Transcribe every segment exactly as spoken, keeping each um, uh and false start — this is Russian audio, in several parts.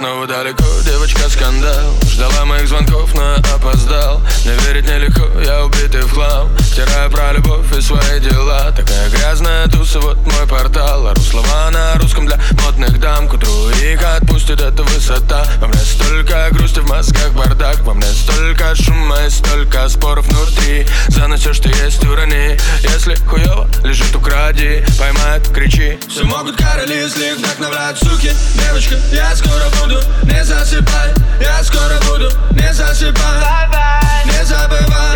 снова далеко, девочка скандал. Ждала моих звонков, но я опоздал. Не верить нелегко, я убитый в хлам. Втираю про любовь и свои дела. Такая грязная туса, вот мой портал. Ору слова на русском для модных дам. К утру их отпустит эта высота. Во мне столько грусти, в мозгах бардак. Во мне столько шума и столько споров внутри. За нас все, что есть, урони. Если хуёво лежит, укради. Поймает, кричи. Все могут короли, если их вдохновляют суки. Девочка, я скоро буду, не засыпай. Я скоро буду, не засыпай. Не забывай.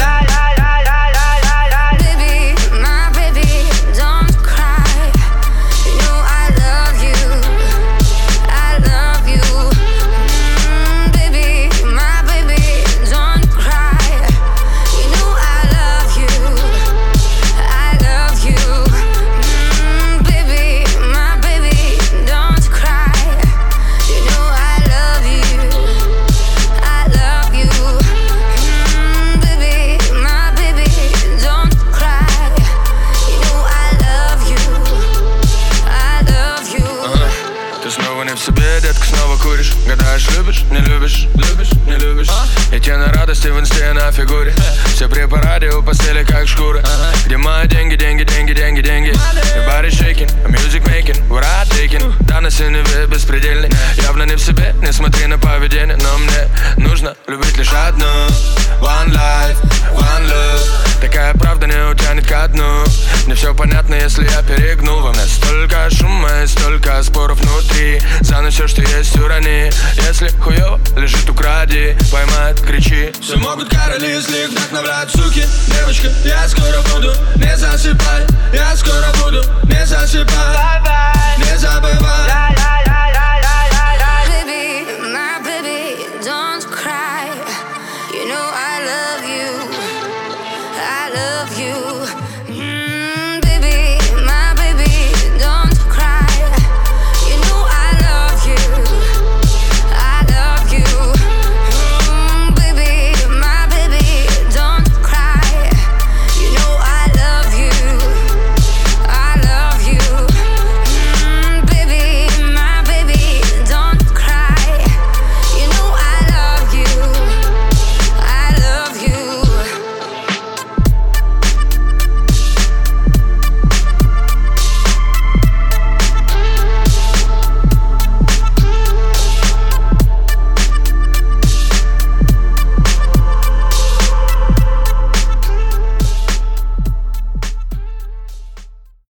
В себе, детка, снова куришь. Гадаешь, любишь, не любишь, любишь, не любишь. И тебе на радости в инсте на фигуре. Все при параде у постели как шкура. Где мои деньги, деньги, деньги, деньги, деньги. И body shaking, music making, what I taking. Да на синеве беспредельный. Явно не в себе, не смотри на поведение. Но мне нужно любить лишь одну. One life, one love. Такая правда не утянет ко дну. Мне все понятно, если я перегнул. Во мне столько шума и столько споров внутри. За нас все, что есть, урони. Если хуёво лежит, укради. Поймает, кричи. Все могут короли, если их вдохновляют суки. Девочка, я скоро буду, не засыпай. Я скоро буду, не засыпай.